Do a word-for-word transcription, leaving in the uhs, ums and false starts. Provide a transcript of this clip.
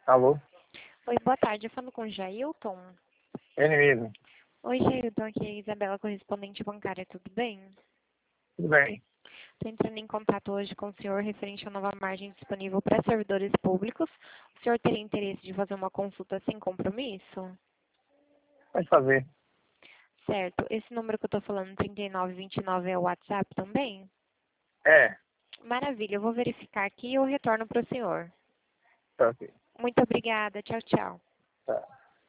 Alô? Oi, boa tarde. Eu falo com o Jailton. Ele mesmo. Oi, Jailton. Aqui é a Isabela, correspondente bancária. Tudo bem? Tudo bem. Estou entrando em contato hoje com o senhor referente à nova margem disponível para servidores públicos. O senhor teria interesse de fazer uma consulta sem compromisso? Pode fazer. Certo. Esse número que eu estou falando, trinta e nove vinte e nove, é o WhatsApp também? É. Maravilha. Eu vou verificar aqui e eu retorno para o senhor. Tá ok. Muito obrigada. Tchau, tchau. Tá.